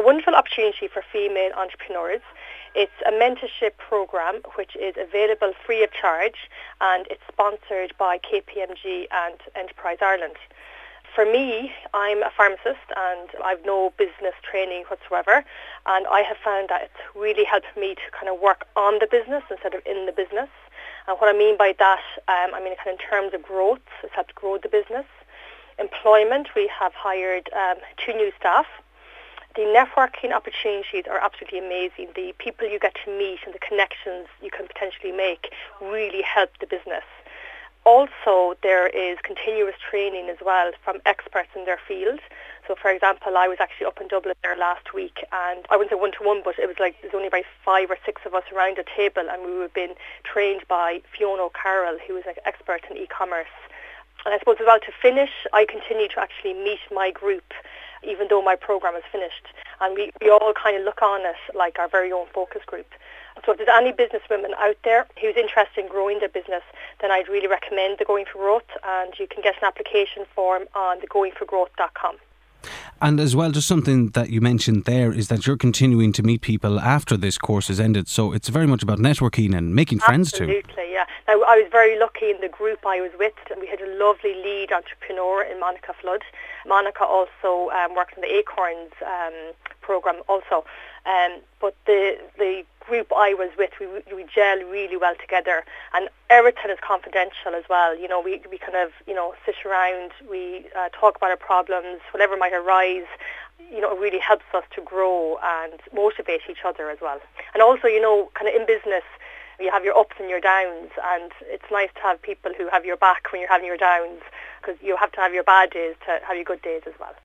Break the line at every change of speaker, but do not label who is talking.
wonderful opportunity for female entrepreneurs. It's a mentorship program which is available free of charge, and it's sponsored by KPMG and Enterprise Ireland. For me, I'm a pharmacist and I've no business training whatsoever, and I have found that it's really helped me to kind of work on the business instead of in the business. And what I mean by that, kind of in terms of growth, it's helped grow the business. Employment, we have hired 2 new staff. The networking opportunities are absolutely amazing. The people you get to meet and the connections you can potentially make really help the business. Also, there is continuous training as well from experts in their field. So, for example, I was actually up in Dublin there last week, and I wouldn't say one-to-one, but it was like there's only about 5 or 6 of us around a table, and we were being trained by Fiona O'Carroll, who is an expert in e-commerce. And I suppose as well, to finish, I continue to actually meet my group, even though my programme is finished. And we all kind of look on it like our very own focus group. So if there's any businesswomen out there who's interested in growing their business, then I'd really recommend the Going for Growth, and you can get an application form on the goingforgrowth.com.
And as well, just something that you mentioned there is that you're continuing to meet people after this course has ended. So it's very much about networking and making friends too.
Absolutely, yeah. Now, I was very lucky in the group I was with, and we had a lovely lead entrepreneur in Monica Flood. Monica also works in the Acorns programme also. But the group I was with, we gel really well together, and everything is confidential as well. You know, we kind of, sit around, we talk about our problems, whatever might arise. You know, it really helps us to grow and motivate each other as well. And also, kind of in business, you have your ups and your downs, and it's nice to have people who have your back when you're having your downs, because you have to have your bad days to have your good days as well.